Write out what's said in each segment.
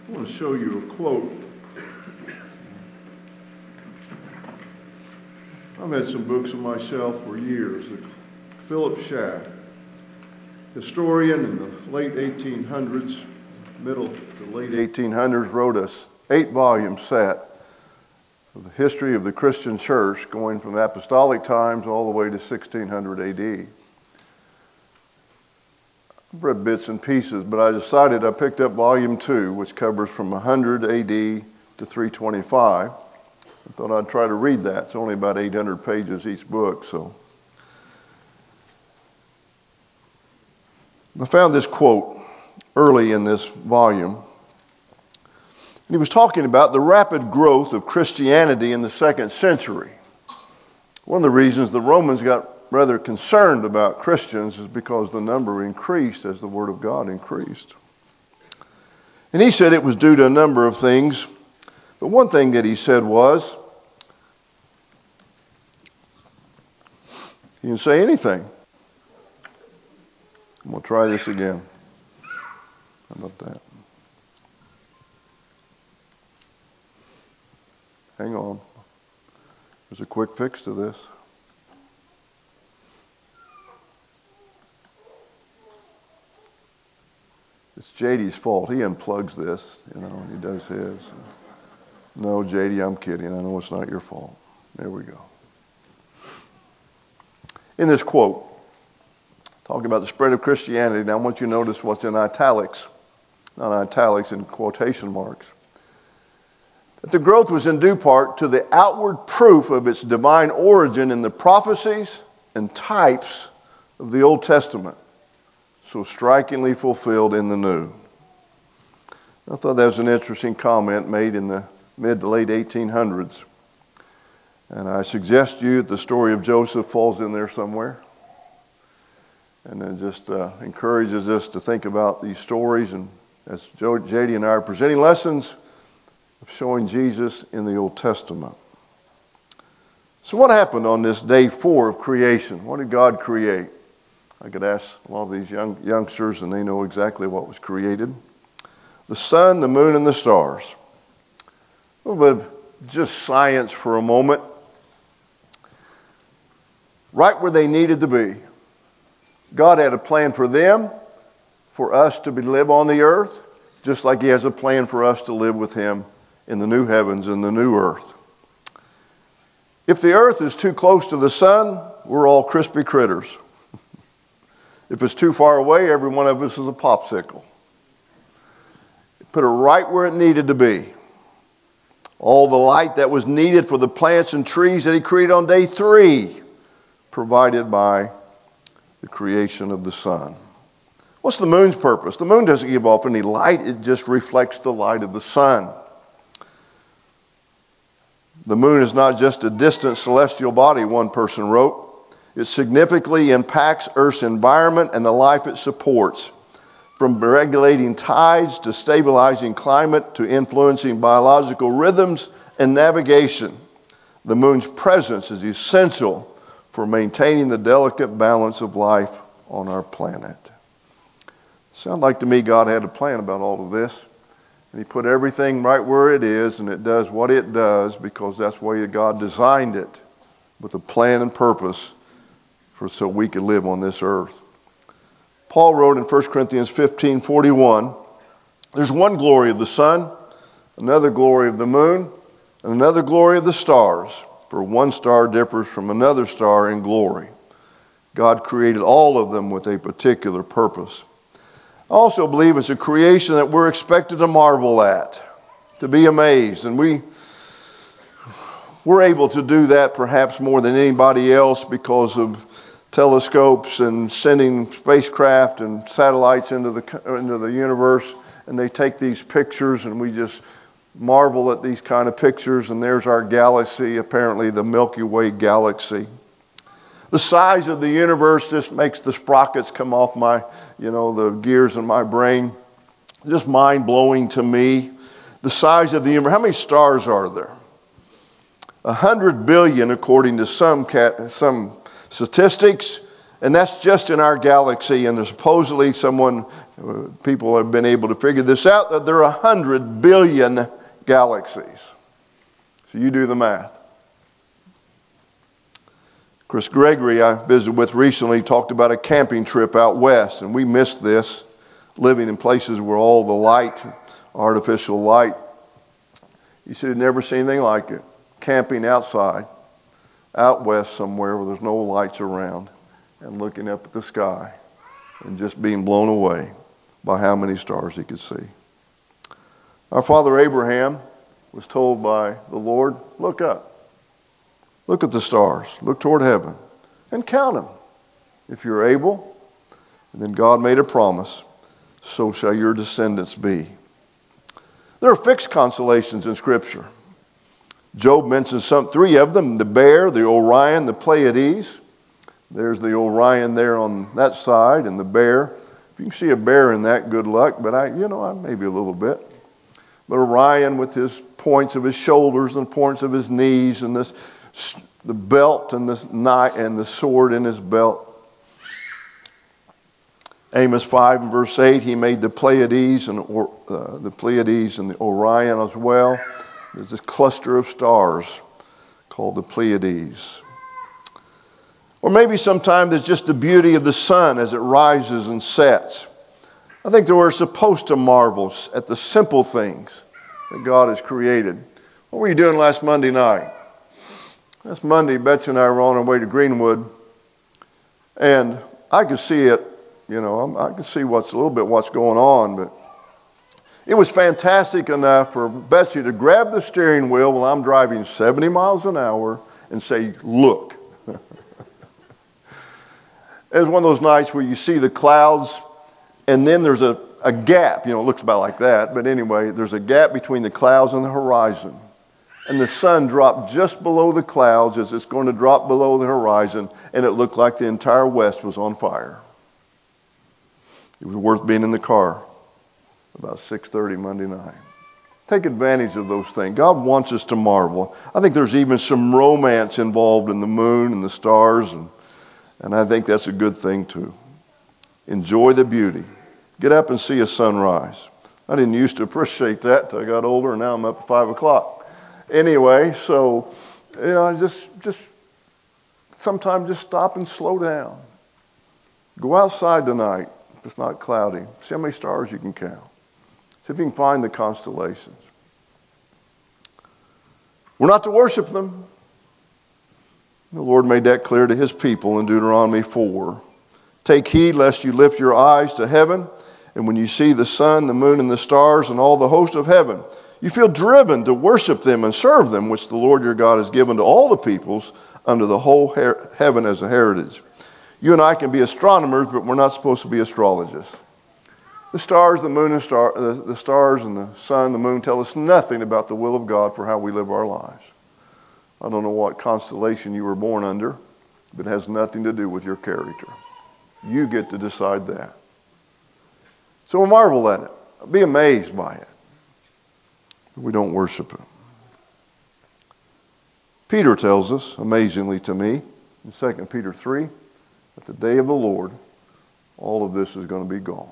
I want to show you a quote. I've had some books on my shelf for years. Philip Schaff, historian in the late 1800s, middle to late 1800s, wrote a 8-volume set of the history of the Christian church going from the apostolic times all the way to 1600 AD. I've read bits and pieces, but I picked up volume 2, which covers from 100 AD to 325. I thought I'd try to read that. It's only about 800 pages each book, so. I found this quote early in this volume. He was talking about the rapid growth of Christianity in the 2nd century. One of the reasons the Romans got rather concerned about Christians is because the number increased as the Word of God increased. And he said it was due to a number of things. But one thing that he said was, he didn't say anything. I'm going to try this again. How about that? Hang on. There's a quick fix to this. It's JD's fault. He unplugs this, and he does his. No, JD, I'm kidding. I know it's not your fault. There we go. In this quote, talking about the spread of Christianity, now I want you to notice what's in italics, not italics, in quotation marks. That the growth was in due part to the outward proof of its divine origin in the prophecies and types of the Old Testament, so strikingly fulfilled in the New. I thought that was an interesting comment made in the mid to late 1800s. And I suggest to you that the story of Joseph falls in there somewhere. And it just encourages us to think about these stories. And as JD and I are presenting lessons of showing Jesus in the Old Testament. So what happened on this day 4 of creation? What did God create? I could ask a lot of these youngsters, and they know exactly what was created. The sun, the moon, and the stars. A little bit of just science for a moment. Right where they needed to be. God had a plan for them, for us to live on the earth, just like He has a plan for us to live with Him in the new heavens and the new earth. If the earth is too close to the sun, we're all crispy critters. If it's too far away, every one of us is a popsicle. Put it right where it needed to be. All the light that was needed for the plants and trees that He created on day 3, provided by the creation of the sun. What's the moon's purpose? The moon doesn't give off any light. It just reflects the light of the sun. The moon is not just a distant celestial body, one person wrote. It significantly impacts Earth's environment and the life it supports, from regulating tides to stabilizing climate to influencing biological rhythms and navigation. The moon's presence is essential for maintaining the delicate balance of life on our planet. Sounds like to me God had a plan about all of this. And He put everything right where it is, and it does what it does because that's the way God designed it, with a plan and purpose so we could live on this earth. Paul wrote in 1 Corinthians 15:41, there's one glory of the sun, another glory of the moon, and another glory of the stars. For one star differs from another star in glory. God created all of them with a particular purpose. I also believe it's a creation that we're expected to marvel at, to be amazed. And we're able to do that perhaps more than anybody else because of telescopes and sending spacecraft and satellites into the universe. And they take these pictures, and we just marvel at these kind of pictures. And there's our galaxy, apparently the Milky Way galaxy. The size of the universe just makes the sprockets come off the gears in my brain. Just mind-blowing to me. The size of the universe. How many stars are there? 100 billion, according to some statistics. And that's just in our galaxy. And there's supposedly people have been able to figure this out, that there are 100 billion galaxies. So you do the math. Chris Gregory, I visited with recently, talked about a camping trip out west. And we missed this, living in places where all the light, artificial light. He said he'd never seen anything like it. Camping outside, out west somewhere where there's no lights around, and looking up at the sky and just being blown away by how many stars he could see. Our father Abraham was told by the Lord, look up. Look at the stars. Look toward heaven and count them if you're able. And then God made a promise, so shall your descendants be. There are fixed constellations in Scripture. Job mentions three of them, the Bear, the Orion, the Pleiades. There's the Orion there on that side and the Bear. If you can see a bear in that, good luck, but I maybe a little bit. But Orion with his points of his shoulders and points of his knees and the belt and the sword in his belt. Amos 5 and verse 8, he made the Pleiades and the Orion as well. There's this cluster of stars called the Pleiades. Or maybe sometimes it's just the beauty of the sun as it rises and sets. I think that we're supposed to marvel at the simple things that God has created. What were you doing last Monday night? Last Monday, Betsy and I were on our way to Greenwood, and I could see it. I could see what's going on, but it was fantastic enough for Betsy to grab the steering wheel while I'm driving 70 miles an hour and say, look. It was one of those nights where you see the clouds and then there's a gap. It looks about like that. But anyway, there's a gap between the clouds and the horizon. And the sun dropped just below the clouds as it's going to drop below the horizon. And it looked like the entire west was on fire. It was worth being in the car about 6:30 Monday night. Take advantage of those things. God wants us to marvel. I think there's even some romance involved in the moon and the stars. And I think that's a good thing too. Enjoy the beauty. Get up and see a sunrise. I didn't used to appreciate that until I got older, and now I'm up at 5 o'clock. Anyway, so, just sometimes just stop and slow down. Go outside tonight if it's not cloudy. See how many stars you can count. See if you can find the constellations. We're not to worship them. The Lord made that clear to His people in Deuteronomy 4. Take heed lest you lift your eyes to heaven, and when you see the sun, the moon, and the stars, and all the host of heaven, you feel driven to worship them and serve them, which the Lord your God has given to all the peoples under the whole heaven as a heritage. You and I can be astronomers, but we're not supposed to be astrologists. The stars, the moon, and the stars and the sun, the moon tell us nothing about the will of God for how we live our lives. I don't know what constellation you were born under, but it has nothing to do with your character. You get to decide that. So marvel at it. Be amazed by it. We don't worship it. Peter tells us, amazingly to me, in 2 Peter 3, at the day of the Lord, all of this is going to be gone.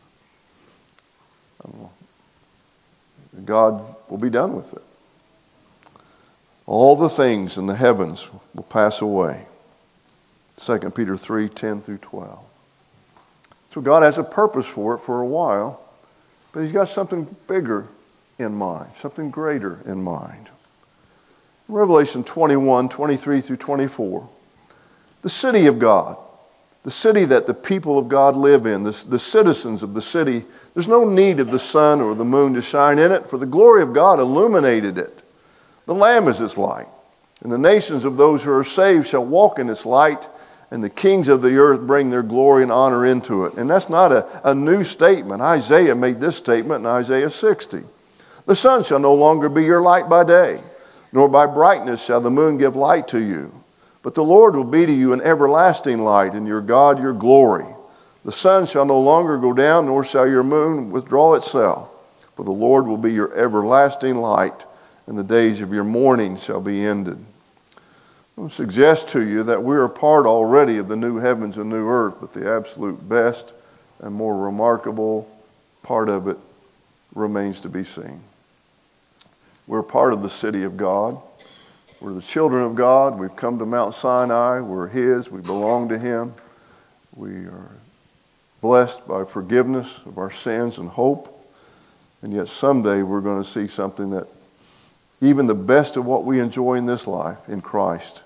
God will be done with it. All the things in the heavens will pass away. 2 Peter 3, 10 through 12. So God has a purpose for it for a while, but He's got something bigger in mind, something greater in mind. Revelation 21, 23 through 24. The city of God, the city that the people of God live in, the citizens of the city, there's no need of the sun or the moon to shine in it, for the glory of God illuminated it. The Lamb is its light, and the nations of those who are saved shall walk in its light, and the kings of the earth bring their glory and honor into it. And that's not a new statement. Isaiah made this statement in Isaiah 60. The sun shall no longer be your light by day, nor by brightness shall the moon give light to you. But the Lord will be to you an everlasting light, and your God your glory. The sun shall no longer go down, nor shall your moon withdraw itself. For the Lord will be your everlasting light, and the days of your mourning shall be ended. I would suggest to you that we are part already of the new heavens and new earth, but the absolute best and more remarkable part of it remains to be seen. We're part of the city of God. We're the children of God. We've come to Mount Sinai. We're His. We belong to Him. We are blessed by forgiveness of our sins and hope. And yet someday we're going to see something that even the best of what we enjoy in this life in Christ,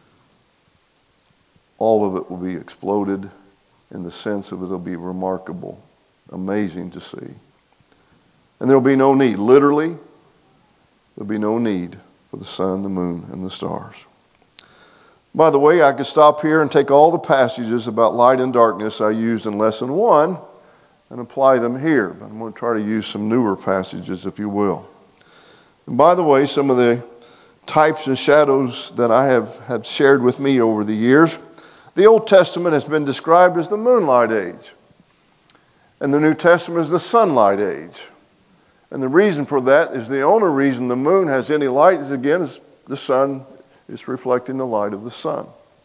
all of it will be exploded in the sense of it'll be remarkable, amazing to see. And there'll be no need, literally, there'll be no need for the sun, the moon, and the stars. By the way, I could stop here and take all the passages about light and darkness I used in lesson 1 and apply them here. But I'm going to try to use some newer passages, if you will. And by the way, some of the types and shadows that I have had shared with me over the years, the Old Testament has been described as the moonlight age. And the New Testament is the sunlight age. And the reason for that is the only reason the moon has any light is, again, is the sun is reflecting the light of the sun.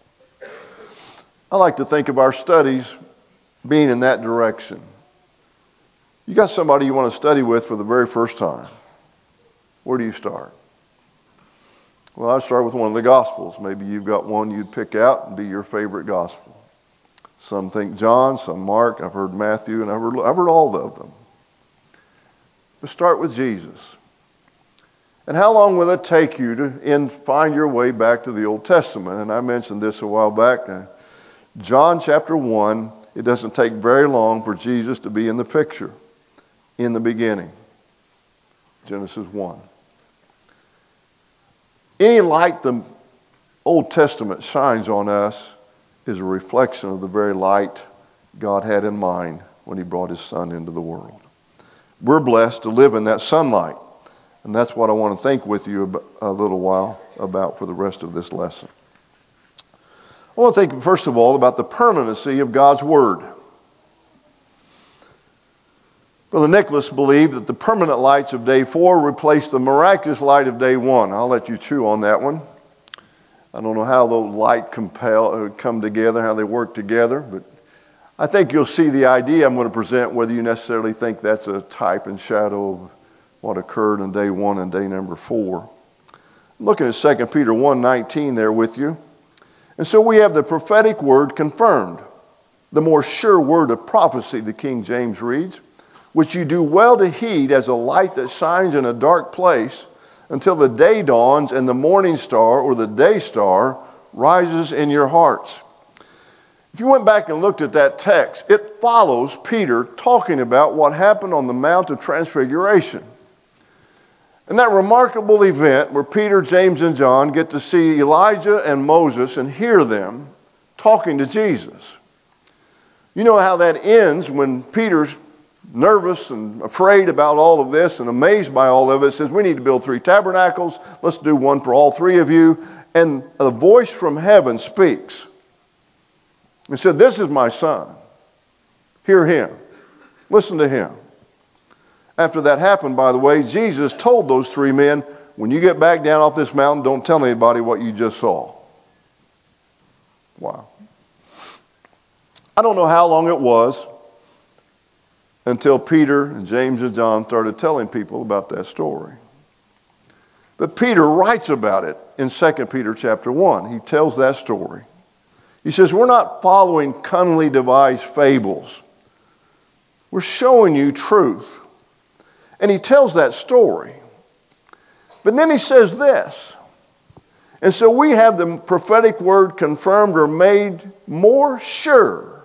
I like to think of our studies being in that direction. You got somebody you want to study with for the very first time. Where do you start? Well, I'd start with one of the Gospels. Maybe you've got one you'd pick out and be your favorite Gospel. Some think John, some Mark. I've heard Matthew, and I've heard all of them. But start with Jesus. And how long will it take you to find your way back to the Old Testament? And I mentioned this a while back. John chapter 1, it doesn't take very long for Jesus to be in the picture. In the beginning. Genesis 1. Any light the Old Testament shines on us is a reflection of the very light God had in mind when He brought His Son into the world. We're blessed to live in that sunlight. And that's what I want to think with you a little while about for the rest of this lesson. I want to think, first of all, about the permanency of God's Word. Brother Nicholas believed that the permanent lights of day 4 replaced the miraculous light of day 1. I'll let you chew on that one. I don't know how those lights come together, how they work together, but I think you'll see the idea I'm going to present, whether you necessarily think that's a type and shadow of what occurred in day 1 and day number 4. I'm looking at 2 Peter 1:19 there with you. And so we have the prophetic word confirmed, the more sure word of prophecy, the King James reads, which you do well to heed as a light that shines in a dark place until the day dawns and the morning star or the day star rises in your hearts. If you went back and looked at that text, it follows Peter talking about what happened on the Mount of Transfiguration. And that remarkable event where Peter, James, and John get to see Elijah and Moses and hear them talking to Jesus. You know how that ends when Peter's nervous and afraid about all of this and amazed by all of it. Says, we need to build 3 tabernacles. Let's do one for all 3 of you. And a voice from heaven speaks. He said, this is my son. Hear him. Listen to him. After that happened, by the way, Jesus told those 3 men, when you get back down off this mountain, don't tell anybody what you just saw. Wow. I don't know how long it was until Peter and James and John started telling people about that story. But Peter writes about it in 2 Peter chapter 1. He tells that story. He says, we're not following cunningly devised fables. We're showing you truth. And he tells that story. But then he says this. And so we have the prophetic word confirmed or made more sure.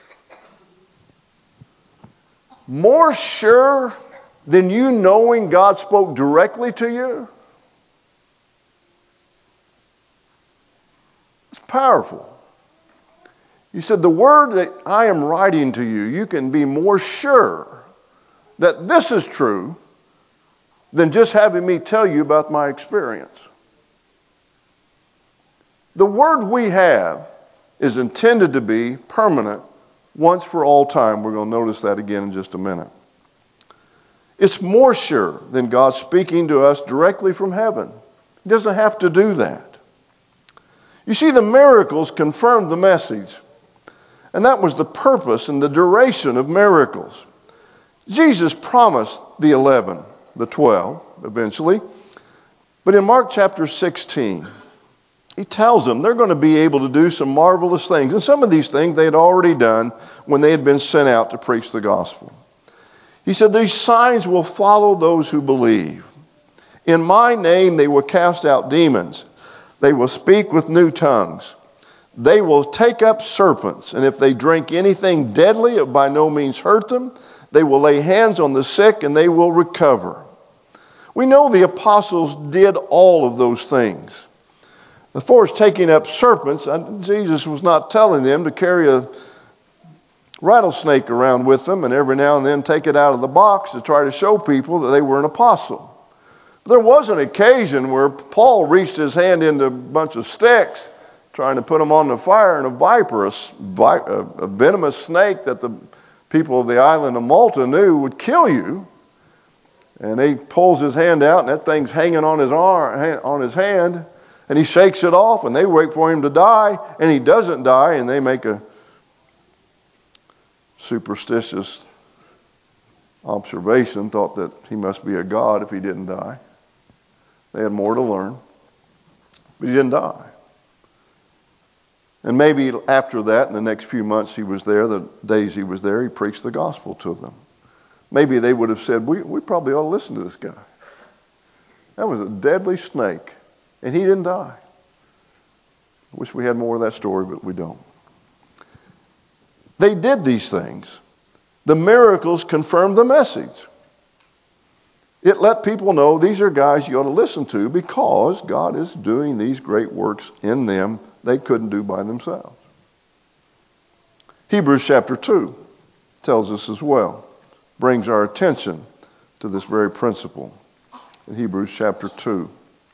More sure than you knowing God spoke directly to you? It's powerful. He said, the word that I am writing to you, you can be more sure that this is true than just having me tell you about my experience. The word we have is intended to be permanent once for all time. We're going to notice that again in just a minute. It's more sure than God speaking to us directly from heaven. He doesn't have to do that. You see, the miracles confirmed the message. And that was the purpose and the duration of miracles. Jesus promised the 11, the 12 eventually. But in Mark chapter 16, he tells them they're going to be able to do some marvelous things. And some of these things they had already done when they had been sent out to preach the gospel. He said, these signs will follow those who believe. In my name they will cast out demons. They will speak with new tongues. They will take up serpents. And if they drink anything deadly, it by no means hurt them. They will lay hands on the sick and they will recover. We know the apostles did all of those things. As far as taking up serpents, Jesus was not telling them to carry a rattlesnake around with them and every now and then take it out of the box to try to show people that they were an apostle. There was an occasion where Paul reached his hand into a bunch of sticks trying to put them on the fire, and a viper, a venomous snake that the people of the island of Malta knew would kill you. And he pulls his hand out, and that thing's hanging on his arm, on his hand, and he shakes it off, and they wait for him to die, and he doesn't die, and they make a superstitious observation, thought that he must be a god if he didn't die. They had more to learn, but he didn't die. And maybe after that, in the next few months he was there, the days he was there, he preached the gospel to them. Maybe they would have said, we probably ought to listen to this guy. That was a deadly snake, and he didn't die. I wish we had more of that story, but we don't. They did these things. The miracles confirmed the message. It let people know these are guys you ought to listen to because God is doing these great works in them they couldn't do by themselves. Hebrews chapter 2 tells us as well, brings our attention to this very principle. In Hebrews chapter 2.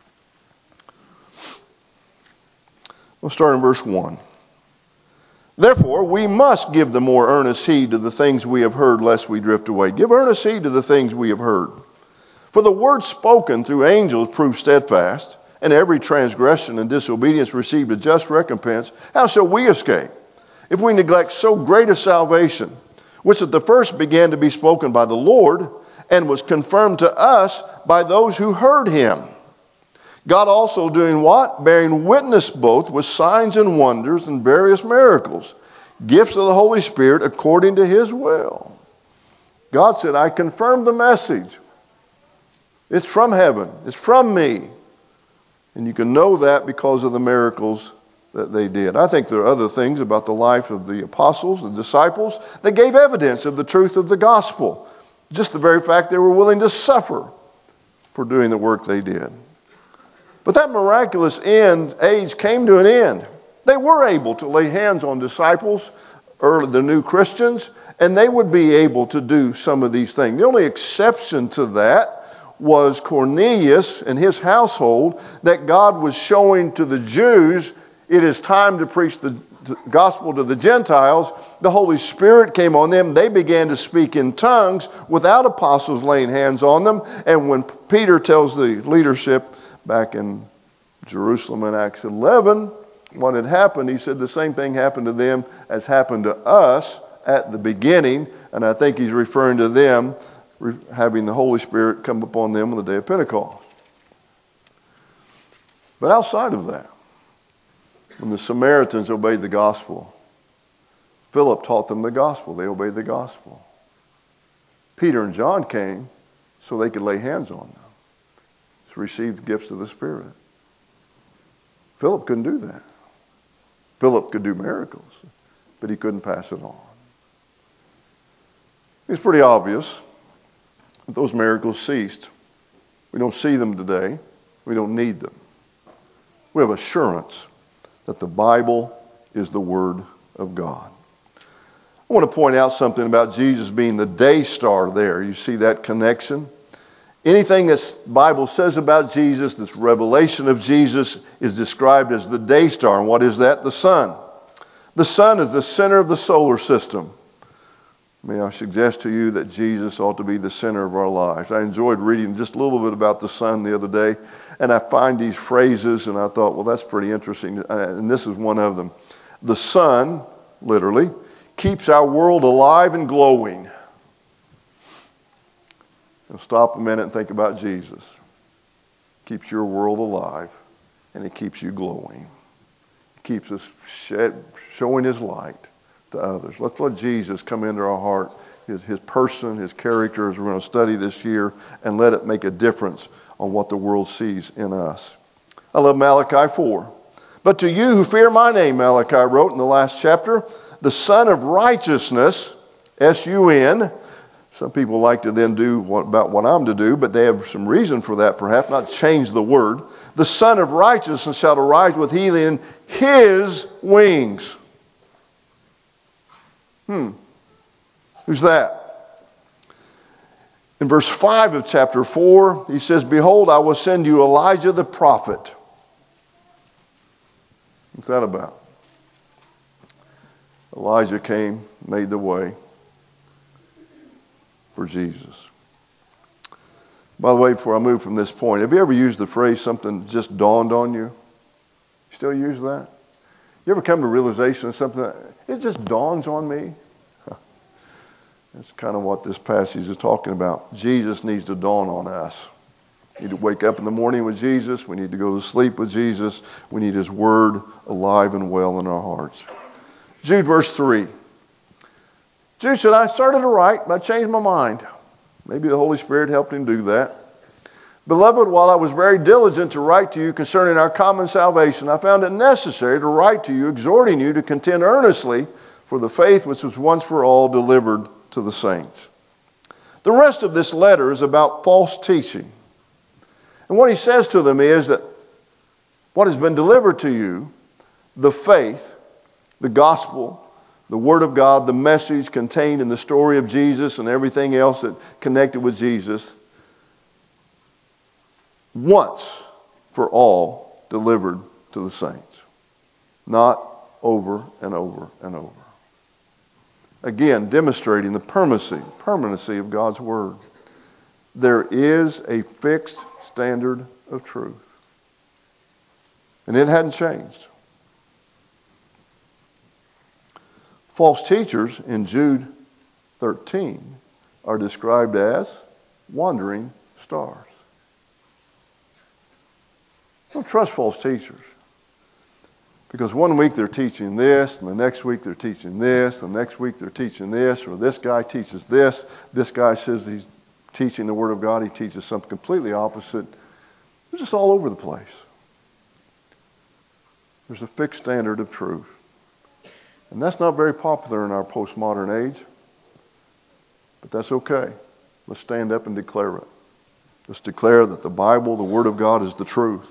We'll start in verse 1. Therefore, we must give the more earnest heed to the things we have heard, lest we drift away. Give earnest heed to the things we have heard. For the word spoken through angels proved steadfast, and every transgression and disobedience received a just recompense. How shall we escape if we neglect so great a salvation, which at the first began to be spoken by the Lord, and was confirmed to us by those who heard him? God also doing what? Bearing witness both with signs and wonders and various miracles, gifts of the Holy Spirit according to his will. God said, I confirm the message. It's from heaven. It's from me. And you can know that because of the miracles that they did. I think there are other things about the life of the apostles, the disciples, that gave evidence of the truth of the gospel. Just the very fact they were willing to suffer for doing the work they did. But that miraculous age came to an end. They were able to lay hands on disciples, the new Christians, and they would be able to do some of these things. The only exception to that was Cornelius and his household, that God was showing to the Jews, it is time to preach the gospel to the Gentiles. The Holy Spirit came on them. They began to speak in tongues without apostles laying hands on them. And when Peter tells the leadership back in Jerusalem in Acts 11 what had happened, he said the same thing happened to them as happened to us at the beginning. And I think he's referring to them having the Holy Spirit come upon them on the day of Pentecost. But outside of that, when the Samaritans obeyed the gospel, Philip taught them the gospel. They obeyed the gospel. Peter and John came so they could lay hands on them, to receive the gifts of the Spirit. Philip couldn't do that. Philip could do miracles, but he couldn't pass it on. It's pretty obvious that those miracles ceased. We don't see them today. We don't need them. We have assurance that the Bible is the Word of God. I want to point out something about Jesus being the day star there. You see that connection? Anything that the Bible says about Jesus, this revelation of Jesus, is described as the day star. And what is that? The sun. The sun is the center of the solar system. May I suggest to you that Jesus ought to be the center of our lives. I enjoyed reading just a little bit about the sun the other day, and I find these phrases, and I thought, well, that's pretty interesting. And this is one of them. The sun, literally, keeps our world alive and glowing. Now stop a minute and think about Jesus. Keeps your world alive, and it keeps you glowing. It keeps us showing His light to others. Let's let Jesus come into our heart, His person, His character, as we're going to study this year, and let it make a difference on what the world sees in us. I love Malachi 4. But to you who fear my name, Malachi wrote in the last chapter, the Son of Righteousness, S-U-N. Some people like to then do about what I'm to do, but they have some reason for that perhaps, not change the word. The Son of Righteousness shall arise with healing in His wings. Who's that? In verse 5 of chapter 4, he says, behold, I will send you Elijah the prophet. What's that about? Elijah came, made the way for Jesus. By the way, before I move from this point, have you ever used the phrase something just dawned on you? You still use that? You ever come to realization of something that it just dawns on me? That's kind of what this passage is talking about. Jesus needs to dawn on us. We need to wake up in the morning with Jesus. We need to go to sleep with Jesus. We need His Word alive and well in our hearts. Jude verse 3. Jude said, I started to write, but I changed my mind. Maybe the Holy Spirit helped him do that. Beloved, while I was very diligent to write to you concerning our common salvation, I found it necessary to write to you, exhorting you to contend earnestly for the faith which was once for all delivered to the saints. The rest of this letter is about false teaching. And what he says to them is that what has been delivered to you, the faith, the gospel, the Word of God, the message contained in the story of Jesus and everything else that connected with Jesus, once for all delivered to the saints. Not over and over and over. Again, demonstrating the permanency of God's Word. There is a fixed standard of truth. And it hadn't changed. False teachers in Jude 13 are described as wandering stars. Don't trust false teachers. Because one week they're teaching this, and the next week they're teaching this, and the next week they're teaching this, or this guy teaches this. This guy says he's teaching the Word of God. He teaches something completely opposite. They're just all over the place. There's a fixed standard of truth. And that's not very popular in our postmodern age. But that's okay. Let's stand up and declare it. Let's declare that the Bible, the Word of God, is the truth.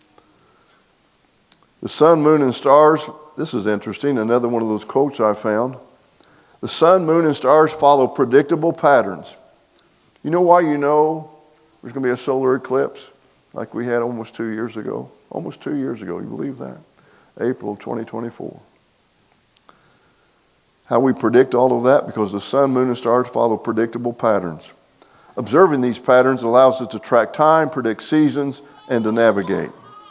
The sun, moon, and stars, this is interesting, another one of those quotes I found. The sun, moon, and stars follow predictable patterns. You know why you know there's going to be a solar eclipse like we had almost 2 years ago? Almost 2 years ago, you believe that? April of 2024. How we predict all of that? Because the sun, moon, and stars follow predictable patterns. Observing these patterns allows us to track time, predict seasons, and to navigate.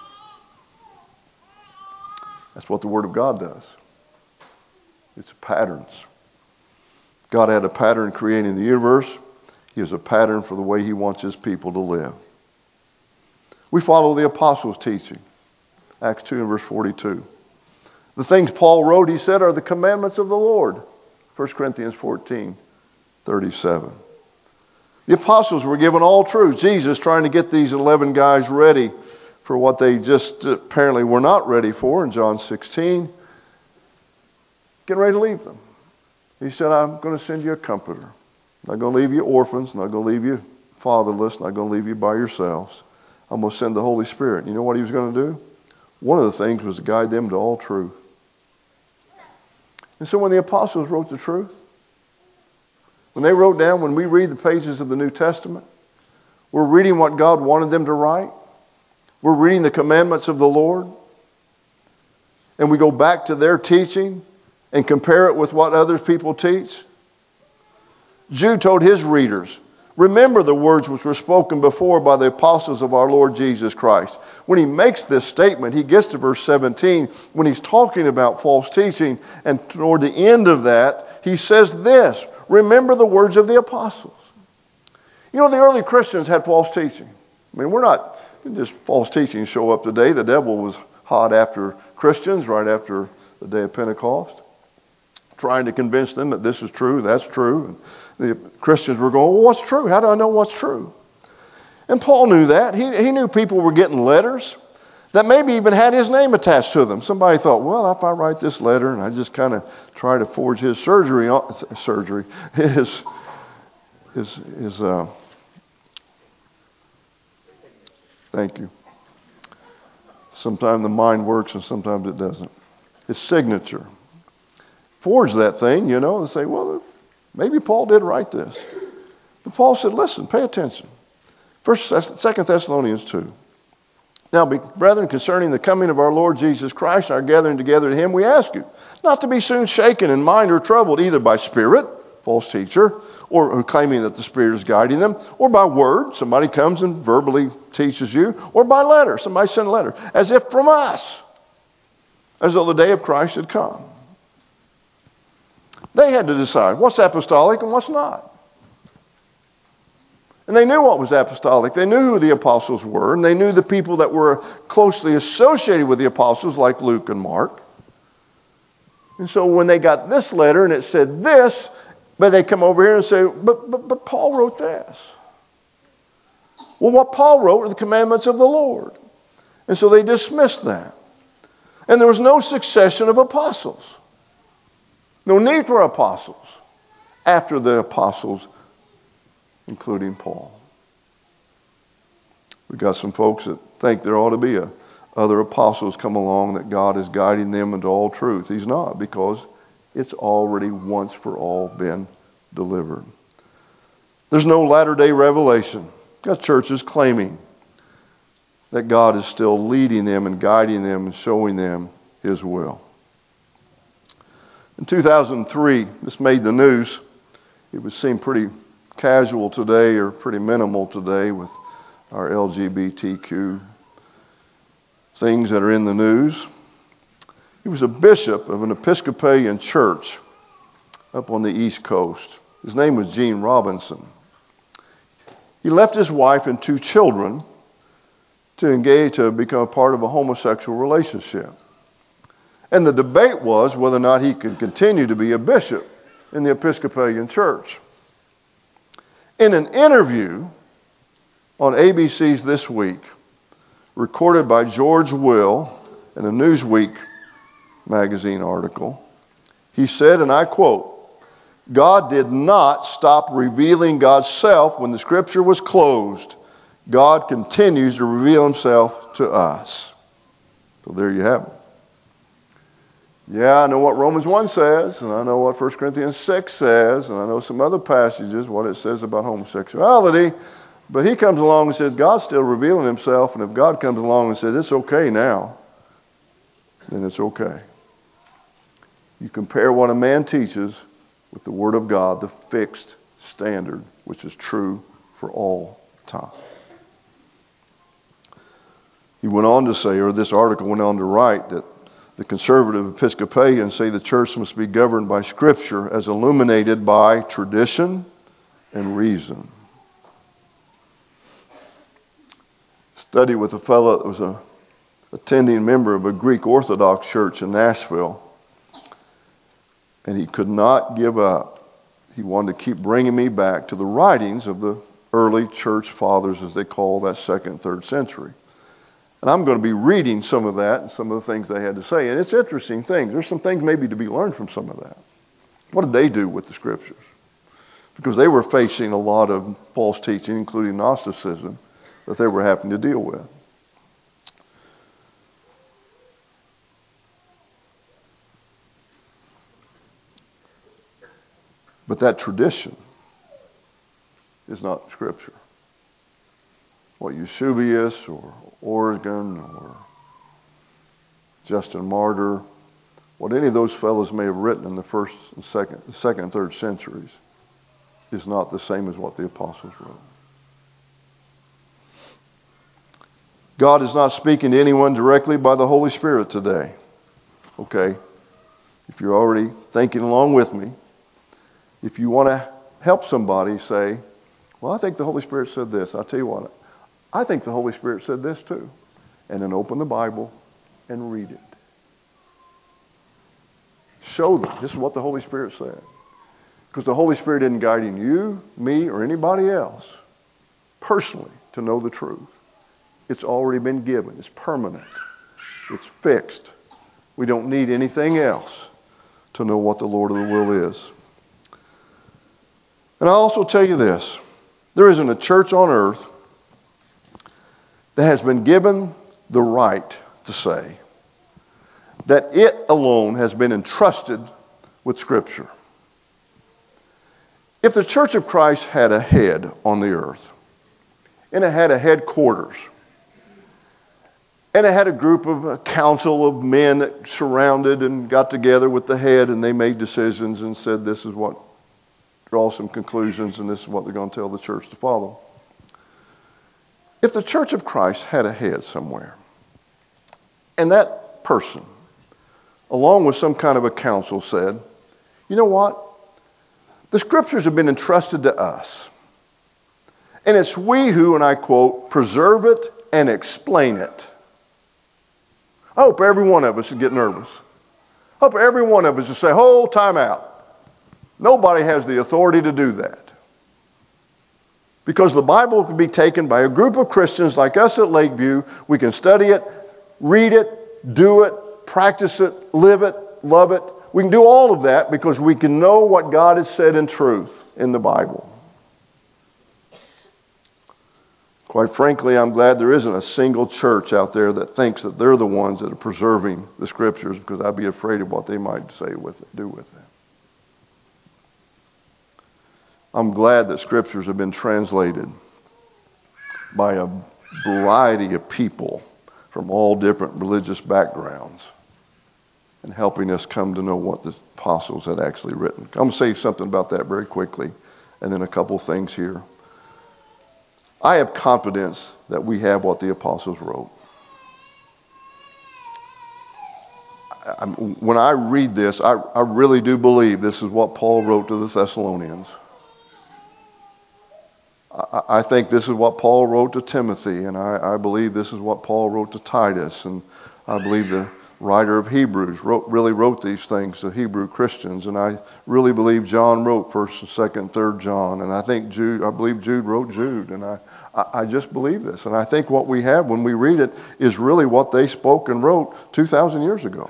That's what the Word of God does. It's patterns. God had a pattern creating the universe. He has a pattern for the way He wants His people to live. We follow the apostles' teaching. Acts 2 and verse 42. The things Paul wrote, he said, are the commandments of the Lord. 1 Corinthians 14:37. The apostles were given all truth. Jesus trying to get these 11 guys ready for what they just apparently were not ready for in John 16. Getting ready to leave them. He said, I'm going to send you a comforter. I'm not going to leave you orphans. I'm not going to leave you fatherless. I'm not going to leave you by yourselves. I'm going to send the Holy Spirit. You know what He was going to do? One of the things was to guide them to all truth. And so when the apostles wrote the truth, when they wrote down, when we read the pages of the New Testament, we're reading what God wanted them to write. We're reading the commandments of the Lord. And we go back to their teaching and compare it with what other people teach. Jude told his readers, remember the words which were spoken before by the apostles of our Lord Jesus Christ. When he makes this statement, he gets to verse 17 when he's talking about false teaching, and toward the end of that, he says this, remember the words of the apostles. You know, the early Christians had false teaching. I mean, we're not just false teaching show up today. The devil was hot after Christians right after the day of Pentecost, trying to convince them that this is true, that's true. And the Christians were going, well, what's true? How do I know what's true? And Paul knew that. He knew people were getting letters that maybe even had his name attached to them. Somebody thought, well, if I write this letter and I just kind of try to forge his thank you. Sometimes the mind works and sometimes it doesn't. His signature. Forge that thing, and say, well, maybe Paul did write this. But Paul said, listen, pay attention. 2 Thessalonians 2. Now, brethren, concerning the coming of our Lord Jesus Christ and our gathering together to him, we ask you not to be soon shaken in mind or troubled either by spirit, false teacher, or claiming that the Spirit is guiding them, or by word, somebody comes and verbally teaches you, or by letter, somebody sent a letter, as if from us, as though the day of Christ had come. They had to decide what's apostolic and what's not. And they knew what was apostolic. They knew who the apostles were, and they knew the people that were closely associated with the apostles, like Luke and Mark. And so when they got this letter and it said this, but they come over here and say, but Paul wrote this. Well, what Paul wrote were the commandments of the Lord. And so they dismissed that. And there was no succession of apostles. No need for apostles after the apostles, including Paul. We got some folks that think there ought to be other apostles come along, that God is guiding them into all truth. He's not, because it's already once for all been delivered. There's no latter-day revelation. Got churches claiming that God is still leading them and guiding them and showing them his will. In 2003, this made the news. It would seem pretty casual today, or pretty minimal today, with our LGBTQ things that are in the news. He was a bishop of an Episcopalian church up on the East Coast. His name was Gene Robinson. He left his wife and 2 children to become a part of a homosexual relationship. And the debate was whether or not he could continue to be a bishop in the Episcopalian church. In an interview on ABC's This Week, recorded by George Will in a Newsweek magazine article, he said, and I quote, God did not stop revealing God's self when the scripture was closed. God continues to reveal himself to us. So there you have it. Yeah, I know what Romans 1 says, and I know what 1 Corinthians 6 says, and I know some other passages, what it says about homosexuality, but he comes along and says God's still revealing himself, and if God comes along and says it's okay now, then it's okay. You compare what a man teaches with the Word of God, the fixed standard, which is true for all time. He went on to say, or this article went on to write, that the conservative Episcopalians say the church must be governed by Scripture as illuminated by tradition and reason. Studied with a fellow that was an attending member of a Greek Orthodox church in Nashville, and he could not give up. He wanted to keep bringing me back to the writings of the early church fathers, as they call that 2nd and 3rd century. And I'm going to be reading some of that and some of the things they had to say. And it's interesting things. There's some things maybe to be learned from some of that. What did they do with the scriptures? Because they were facing a lot of false teaching, including Gnosticism, that they were having to deal with. But that tradition is not Scripture. What Eusebius or Origen or Justin Martyr, what any of those fellows may have written in the second and third centuries, is not the same as what the apostles wrote. God is not speaking to anyone directly by the Holy Spirit today. Okay? If you're already thinking along with me, if you want to help somebody say, well, I think the Holy Spirit said this. I'll tell you what, I think the Holy Spirit said this too. And then open the Bible and read it. Show them this is what the Holy Spirit said. Because the Holy Spirit isn't guiding you, me, or anybody else personally to know the truth. It's already been given. It's permanent. It's fixed. We don't need anything else to know what the Lord of the will is. And I'll also tell you this. There isn't a church on earth that has been given the right to say that it alone has been entrusted with Scripture. If the Church of Christ had a head on the earth, and it had a headquarters, and it had a council of men that surrounded and got together with the head, and they made decisions and said, this is what, draw some conclusions, and this is what they're going to tell the church to follow. If the Church of Christ had a head somewhere, and that person, along with some kind of a council, said, you know what? The Scriptures have been entrusted to us. And it's we who, and I quote, preserve it and explain it. I hope every one of us would get nervous. I hope every one of us would say, hold time out. Nobody has the authority to do that. Because the Bible can be taken by a group of Christians like us at Lakeview. We can study it, read it, do it, practice it, live it, love it. We can do all of that because we can know what God has said in truth in the Bible. Quite frankly, I'm glad there isn't a single church out there that thinks that they're the ones that are preserving the Scriptures, because I'd be afraid of what they might say with it, do with it. I'm glad that Scriptures have been translated by a variety of people from all different religious backgrounds, and helping us come to know what the apostles had actually written. I'm going to say something about that very quickly, and then a couple things here. I have confidence that we have what the apostles wrote. When I read this, I really do believe this is what Paul wrote to the Thessalonians. I think this is what Paul wrote to Timothy, and I believe this is what Paul wrote to Titus, and I believe the writer of Hebrews really wrote these things to Hebrew Christians, and I really believe John wrote 1st and 2nd and 3rd John, and I believe Jude wrote Jude, and I just believe this, and I think what we have when we read it is really what they spoke and wrote 2,000 years ago.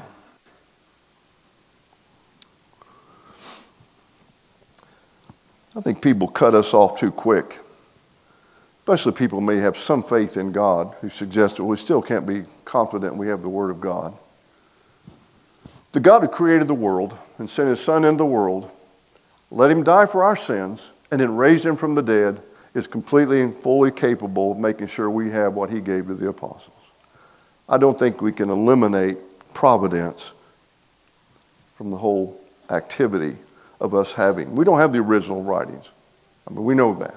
I think people cut us off too quick. Especially people who may have some faith in God, who suggest that we still can't be confident we have the Word of God. The God who created the world and sent His Son into the world, let Him die for our sins, and then raised Him from the dead, is completely and fully capable of making sure we have what He gave to the apostles. I don't think we can eliminate providence from the whole activity of us having. We don't have the original writings. We know that.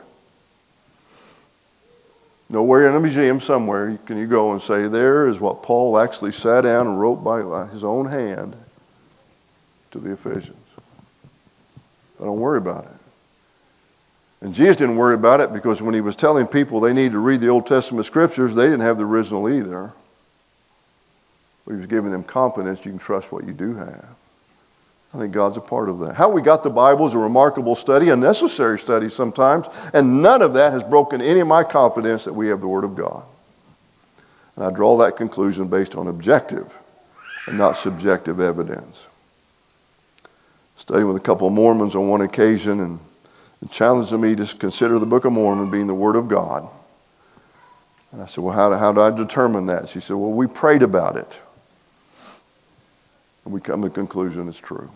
Nowhere in a museum somewhere can you go and say, there is what Paul actually sat down and wrote by his own hand to the Ephesians. But don't worry about it. And Jesus didn't worry about it because when He was telling people they need to read the Old Testament Scriptures, they didn't have the original either. But He was giving them confidence you can trust what you do have. I think God's a part of that. How we got the Bible is a remarkable study, a necessary study sometimes, and none of that has broken any of my confidence that we have the Word of God. And I draw that conclusion based on objective and not subjective evidence. Studying with a couple of Mormons on one occasion and challenging me to consider the Book of Mormon being the Word of God. And I said, well, how do I determine that? She said, well, we prayed about it. And we come to the conclusion it's true.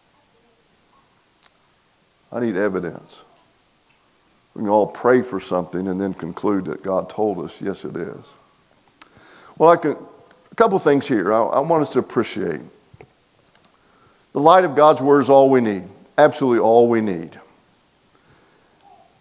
I need evidence. We can all pray for something and then conclude that God told us, yes, it is. Well, a couple things here I want us to appreciate. The light of God's Word is all we need. Absolutely all we need.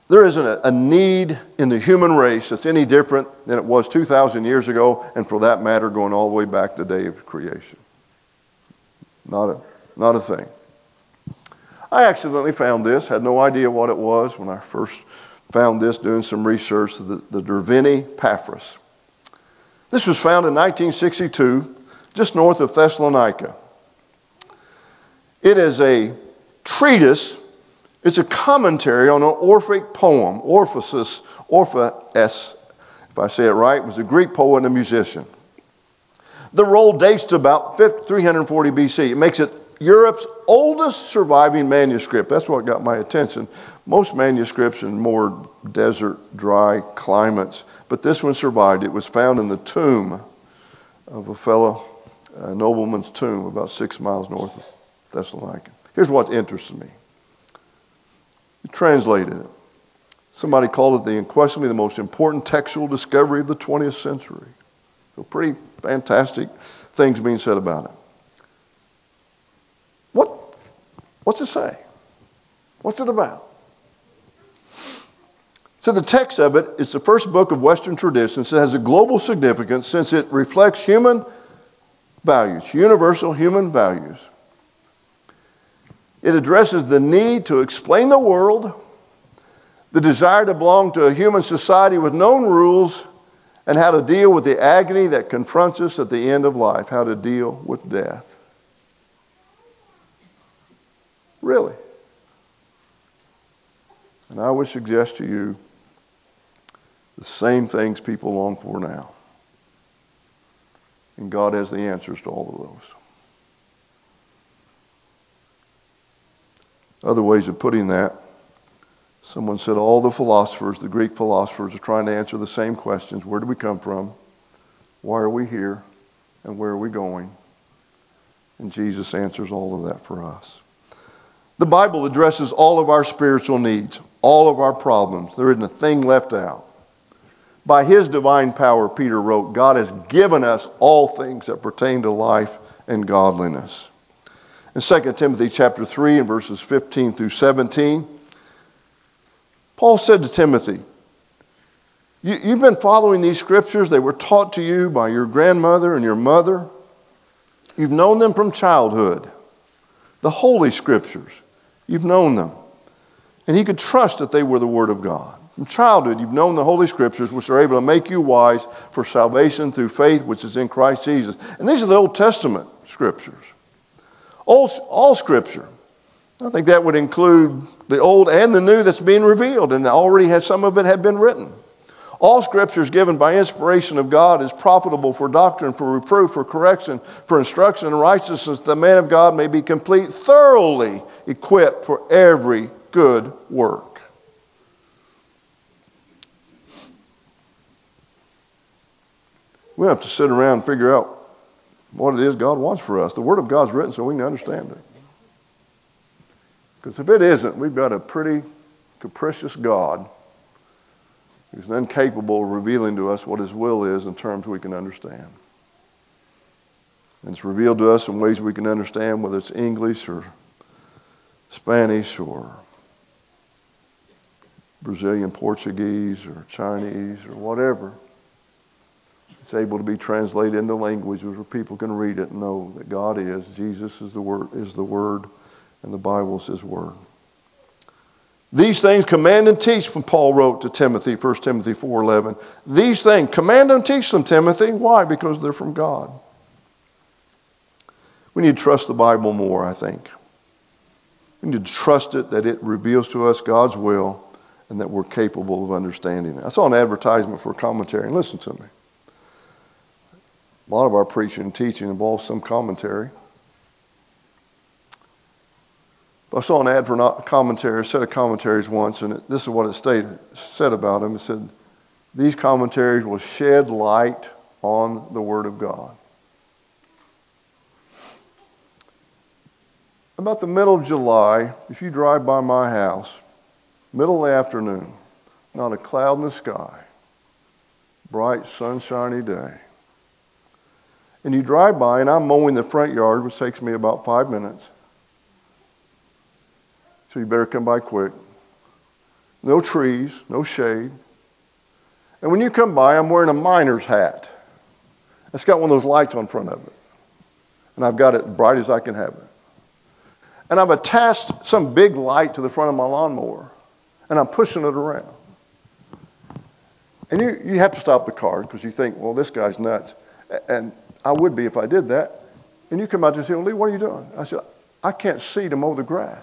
There isn't a need in the human race that's any different than it was 2,000 years ago, and for that matter, going all the way back to the day of creation. Not a thing. I accidentally found this, had no idea what it was when I first found this doing some research, the Derveni Paphos. This was found in 1962, just north of Thessalonica. It is a treatise. It's a commentary on an Orphic poem. Orpheus, if I say it right, was a Greek poet and a musician. The roll dates to about 340 BC. It makes it Europe's oldest surviving manuscript. That's what got my attention. Most manuscripts in more desert, dry climates, but this one survived. It was found in the tomb of a fellow nobleman's tomb about 6 miles north of Thessalonica. Here's what interested me. He translated it. Somebody called it unquestionably the most important textual discovery of the 20th century. So pretty fantastic things being said about it. What's it say? What's it about? So the text of it is the first book of Western traditions. It has a global significance since it reflects human values, universal human values. It addresses the need to explain the world, the desire to belong to a human society with known rules, and how to deal with the agony that confronts us at the end of life, how to deal with death. Really. And I would suggest to you the same things people long for now. And God has the answers to all of those. Other ways of putting that, someone said all the philosophers, the Greek philosophers, are trying to answer the same questions. Where do we come from? Why are we here? And where are we going? And Jesus answers all of that for us. The Bible addresses all of our spiritual needs, all of our problems. There isn't a thing left out. By His divine power, Peter wrote, God has given us all things that pertain to life and godliness. In 2 Timothy chapter 3 and verses 15 through 17, Paul said to Timothy, you've been following these scriptures. They were taught to you by your grandmother and your mother. You've known them from childhood. The Holy Scriptures. You've known them. And he could trust that they were the Word of God. From childhood, you've known the Holy Scriptures, which are able to make you wise for salvation through faith, which is in Christ Jesus. And these are the Old Testament Scriptures. All Scripture. I think that would include the Old and the New that's being revealed, and already some of it had been written. All Scripture is given by inspiration of God, is profitable for doctrine, for reproof, for correction, for instruction in righteousness, that the man of God may be complete, thoroughly equipped for every good work. We don't have to sit around and figure out what it is God wants for us. The Word of God's written so we can understand it. Because if it isn't, we've got a pretty capricious God who's incapable of revealing to us what His will is in terms we can understand. And it's revealed to us in ways we can understand, whether it's English or Spanish or Brazilian Portuguese or Chinese or whatever. It's able to be translated into languages where people can read it and know that God is. Jesus is the Word, and the Bible is His Word. These things command and teach, when Paul wrote to Timothy, 1 Timothy 4:11. These things, command and teach them, Timothy. Why? Because they're from God. We need to trust the Bible more, I think. We need to trust it, that it reveals to us God's will and that we're capable of understanding it. I saw an advertisement for a commentary, and listen to me. A lot of our preaching and teaching involves some commentary. I saw an ad for a commentary, a set of commentaries once, and this is what it said about them. It said, these commentaries will shed light on the Word of God. About the middle of July, if you drive by my house, middle of the afternoon, not a cloud in the sky, bright, sunshiny day, and you drive by, and I'm mowing the front yard, which takes me about 5 minutes, so you better come by quick. no trees, no shade. And when you come by, I'm wearing a miner's hat. It's got one of those lights on front of it. And I've got it bright as I can have it. And I've attached some big light to the front of my lawnmower. And I'm pushing it around. And you have to stop the car because you think, well, this guy's nuts. And I would be if I did that. And you come out there and say, well, Lee, what are you doing? I said, I can't see to mow the grass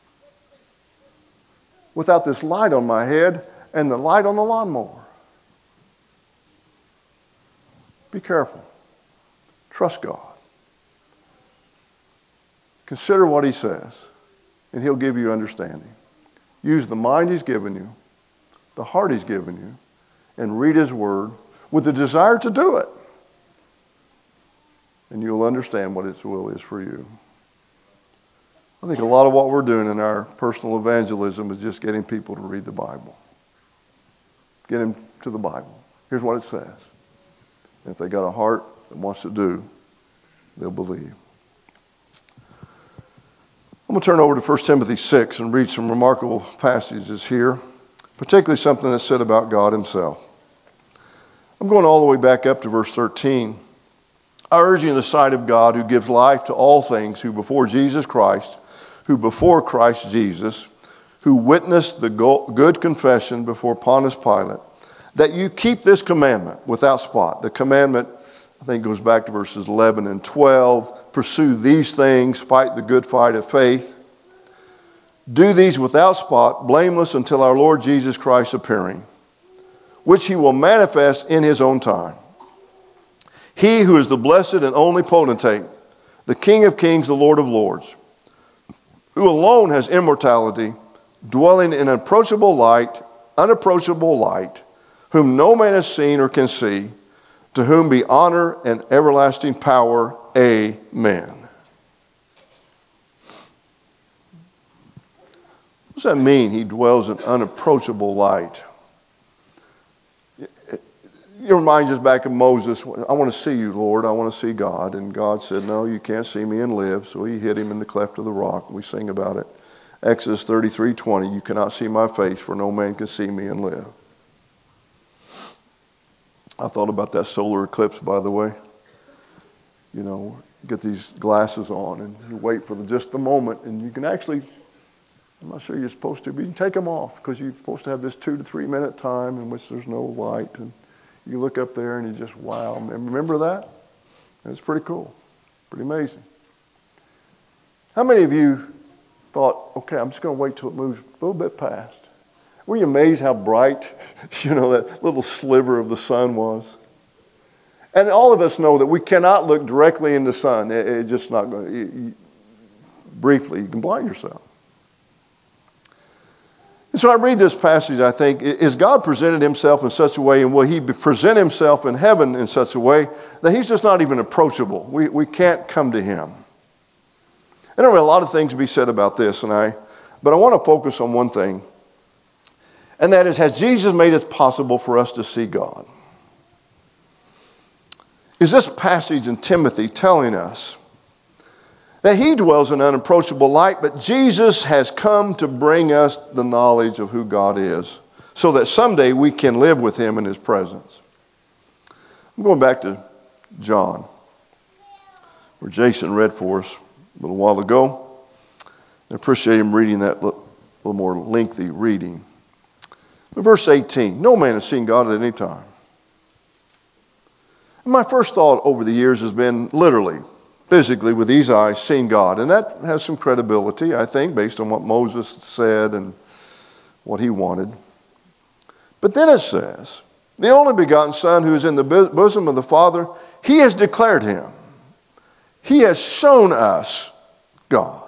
without this light on my head and the light on the lawnmower. Be careful. Trust God. Consider what He says, and He'll give you understanding. Use the mind He's given you, the heart He's given you, and read His Word with the desire to do it. And you'll understand what His will is for you. I think a lot of what we're doing in our personal evangelism is just getting people to read the Bible. Get them to the Bible. Here's what it says. And if they got a heart that wants to do, they'll believe. I'm going to turn over to 1 Timothy 6 and read some remarkable passages here, particularly something that's said about God Himself. I'm going all the way back up to verse 13. I urge you in the sight of God, who gives life to all things, who before Christ Jesus, who witnessed the good confession before Pontius Pilate, that you keep this commandment without spot. The commandment, I think, goes back to verses 11 and 12. Pursue these things, fight the good fight of faith. Do these without spot, blameless until our Lord Jesus Christ appearing, which He will manifest in His own time. He who is the blessed and only potentate, the King of kings, the Lord of lords, who alone has immortality, dwelling in unapproachable light, whom no man has seen or can see, to whom be honor and everlasting power. Amen. What does that mean? He dwells in unapproachable light. Your mind just back in Moses. I want to see you, Lord. I want to see God. And God said, no, you can't see me and live. So He hid him in the cleft of the rock. We sing about it. Exodus 33:20. You cannot see my face, for no man can see me and live. I thought about that solar eclipse, by the way. You know, you get these glasses on and you wait for just the moment, and you can actually, I'm not sure you're supposed to, but you can take them off because you're supposed to have this 2 to 3 minute time in which there's no light. And you look up there and you just, wow. Remember that? It's pretty cool. Pretty amazing. How many of you thought, okay, I'm just going to wait till it moves a little bit past? Were you amazed how bright, that little sliver of the sun was? And all of us know that we cannot look directly in the sun. It's just not going to, briefly, you can blind yourself. And so I read this passage, I think, is God presented Himself in such a way, and will He present Himself in heaven in such a way that He's just not even approachable? We can't come to Him. And there are a lot of things to be said about this, but I want to focus on one thing. And that is, has Jesus made it possible for us to see God? Is this passage in Timothy telling us that He dwells in unapproachable light, but Jesus has come to bring us the knowledge of who God is, so that someday we can live with Him in His presence? I'm going back to John, where Jason read for us a little while ago. I appreciate him reading that little more lengthy reading. Verse 18, no man has seen God at any time. And my first thought over the years has been literally, physically, with these eyes, seeing God. And that has some credibility, I think, based on what Moses said and what he wanted. But then it says, the only begotten Son who is in the bosom of the Father, He has declared Him. He has shown us God.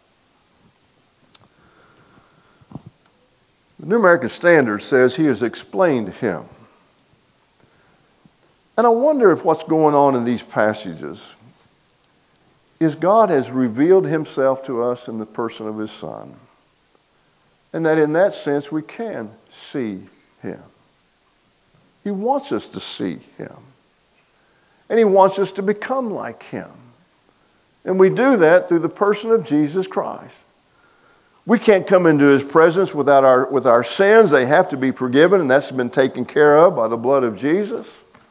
The New American Standard says He has explained Him. And I wonder if what's going on in these passages is God has revealed Himself to us in the person of His Son. And that in that sense we can see Him. He wants us to see Him. And He wants us to become like Him. And we do that through the person of Jesus Christ. We can't come into His presence with our sins. They have to be forgiven, and that's been taken care of by the blood of Jesus.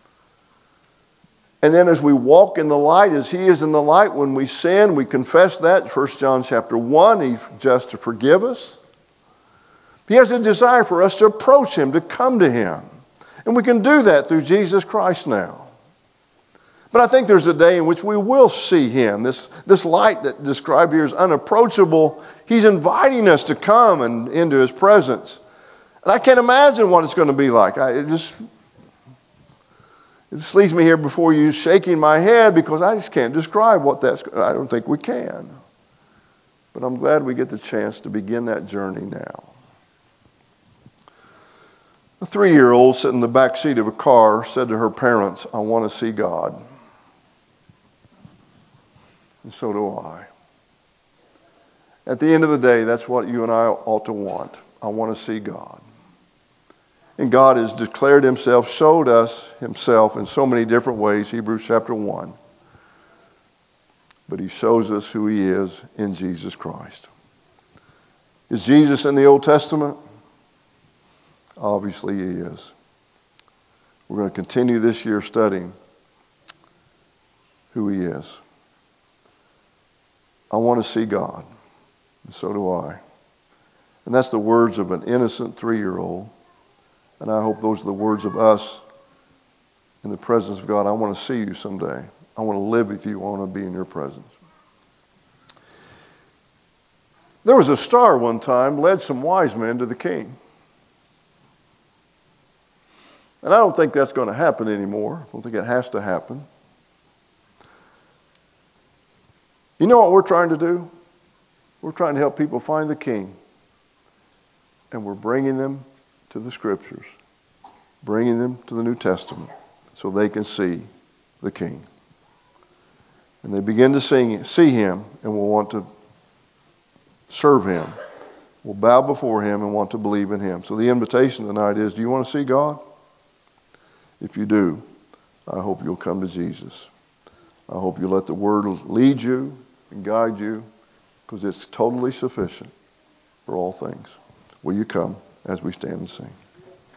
And then as we walk in the light, as He is in the light, when we sin, we confess that. 1 John chapter 1, He's just to forgive us. He has a desire for us to approach Him, to come to Him. And we can do that through Jesus Christ now. But I think there's a day in which we will see Him. This light that described here is unapproachable. He's inviting us to come and into His presence. And I can't imagine what it's going to be like. It just leaves me here before you shaking my head because I just can't describe what that's. I don't think we can. But I'm glad we get the chance to begin that journey now. A 3-year-old sitting in the back seat of a car said to her parents, "I want to see God." And so do I. At the end of the day, that's what you and I ought to want. I want to see God. And God has declared Himself, showed us Himself in so many different ways, Hebrews chapter 1. But He shows us who He is in Jesus Christ. Is Jesus in the Old Testament? Obviously He is. We're going to continue this year studying who He is. I want to see God. And so do I. And that's the words of an innocent 3-year-old. And I hope those are the words of us in the presence of God. I want to see you someday. I want to live with you. I want to be in your presence. There was a star one time led some wise men to the king. And I don't think that's going to happen anymore. I don't think it has to happen. You know what we're trying to do? We're trying to help people find the King. And we're bringing them to the Scriptures. Bringing them to the New Testament so they can see the King. And they begin to see Him and will want to serve Him. Will bow before Him and want to believe in Him. So the invitation tonight is, do you want to see God? If you do, I hope you'll come to Jesus. I hope you'll let the Word lead you and guide you, because it's totally sufficient for all things. Will you come as we stand and sing?